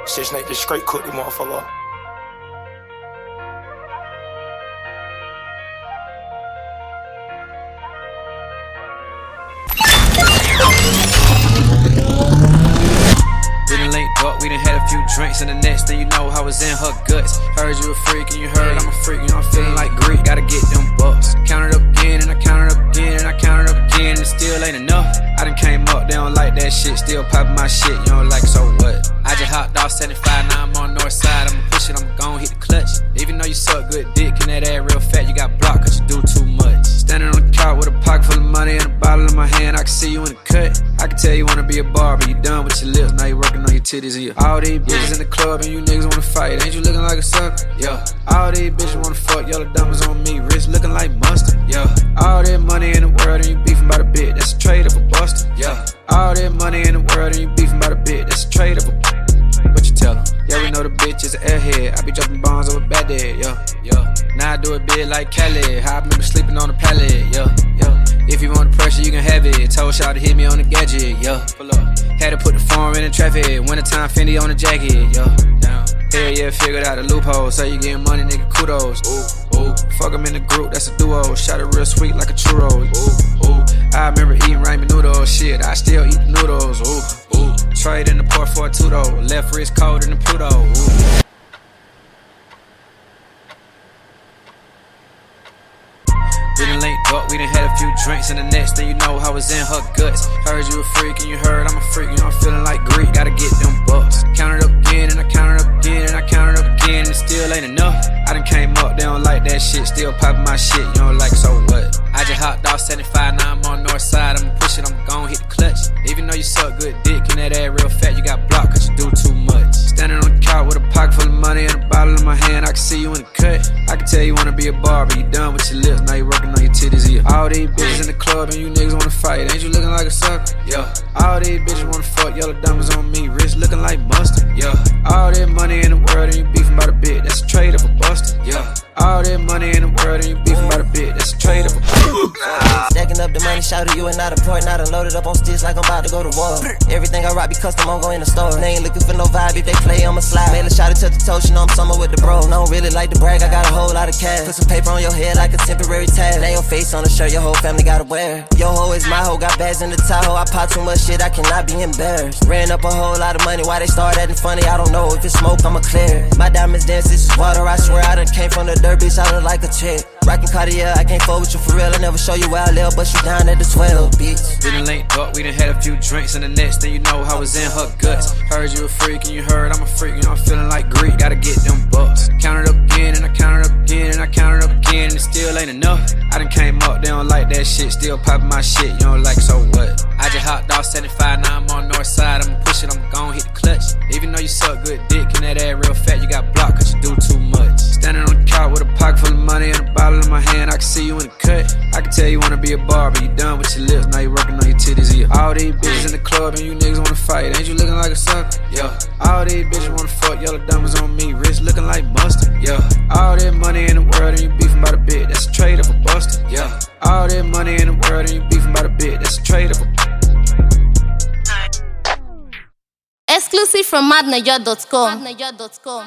Six Nate just straight cook the motherfucker. We done linked up, we done had a few drinks, and the next thing you know, I was in her guts. Heard you a freak, and you heard I'm a freak. You know I'm feeling like Greek, gotta get them bucks. Count it up again, and I count it up again, and I count it up again, and it still ain't enough. I done came up, they don't like that shit, still popping my shit, you don't like it, so what? I just hopped off 75, now I'm on north side, I'ma push it, I'ma gon' hit the clutch. Even though you suck good dick, and that ass real fat, you got blocked, cause you do too much. Standing on the couch with a pocket full of money and a bottle in my hand, I can see you in the cut. I can tell you wanna be a barber, you done with your lips, now you working on your titties and your all these bitches in the club and you niggas wanna fight. Ain't you looking like a sucker? Yeah. All these bitches wanna fuck, yellow diamonds on me, wrist looking like mustard. Yeah. All that money in the world and you beefing by the bit, that's a trade of a buster. Yeah. All that money in the world and you beefing by the bit, that's a trade of a. What you tell 'em? Yeah, we know the bitch is an airhead. I be dropping bombs over Baghdad, yeah, yeah. Now I do it big like Khaled. I remember sleeping on the pallet, yeah, yeah. If you want the pressure, you can have it. Told y'all to hit me on the gadget, yeah. Pull up. Had to put the phone in the traffic. Wintertime Fendi on the jacket, yeah. Down. Hell yeah, figured out the loophole. Say you getting money, nigga, kudos. Ooh, ooh. Fuck 'em in the group, that's a duo. Shot it real sweet like a churro. Ooh, ooh. I remember eating ramen noodles. Shit, I still eat the noodles. Ooh, ooh. Trade in the port for a two-door. Left wrist cold in the Pluto. Ooh. We done linked up, we done had a few drinks, and the next thing you know, I was in her guts. Heard you a freak, and you heard I'm a freak, you know I'm feeling like Greek, gotta get them bucks. Count it up again, and I count it up again, and I count it up again, and it still ain't enough. I done came up, they don't like that shit, still popping my shit, you don't like it, so what? I just hopped off 75, now I'm on north side, I'ma push it, I'ma gon' hit the clutch. Even though you suck good dick, and that ass real fat, you got blocked, cause you do too much. Standing on the couch with a pocket full of money and a bottle in my hand, I can see you in the cut. I can tell you wanna be a barber, you done with your lips, now you working on your titties, yeah. All these bitches in the club and you niggas wanna fight. Ain't you looking like a sucker? Yeah. All these bitches wanna fuck, yellow diamonds on me, wrist looking like mustard. Yeah. All that money in the world and you beefing by the bit, that's a trade of a buster. Yeah. All that money in the world and you beefing by the bit, that's a trade of a Stacking up the money, shout to you and not important. I done loaded up on sticks like I'm about to go to war. Everything I rock be custom, I'm going in the store. They ain't looking for no vibe, if they play, I'ma slide. Made a shot to the toe, you know I'm summer with the bro. I don't really like to brag, I got a whole lot of cash. Put some paper on your head like a temporary tag. Lay your face on the shirt, your whole family gotta wear. Yo ho is my hoe, got bags in the Tahoe. I pop too much shit, I cannot be embarrassed. Ran up a whole lot of money, why they start acting funny, I don't know. If it's smoke, I'ma clear. My diamonds dance, this is water, I swear I done came from the dirt, bitch, I look like a chick. Rockin' Cartier, I can't fuck with you for real. I never show you where I live, but you down at the 12, bitch. We done linked up, we done had a few drinks, and the next thing you know, I was in her guts. Heard you a freak, and you heard I'm a freak, you know I'm feeling like Greek, gotta get them bucks. Count it up again, and I count it up again, and I count it up again, and it still ain't enough. I done came up, they don't like that shit, still popping my shit, you don't like it, so what? I just hopped off 75, now I'm on north side, I'ma push it, I'ma gon' hit the clutch. Even though you suck good dick, and that ass real fat, you got blocked, cause you do too much. Standing on the couch with a pocket full of money and a bottle in my hand, I can see you in the cut. I can tell you wanna be a barber, you done with your lips, now you working on your titties, yeah. All these bitches in the club and you niggas wanna fight. Ain't you looking like a sucker? Yeah. All these bitches wanna fuck, yellow diamonds on me, wrist looking like mustard. Yeah. All that money in the world and you beefing by the bit, that's a trade of a buster. Yeah. All that money in the world and you beefing by the bit, that's a trade of a. Exclusive from madnaja.com.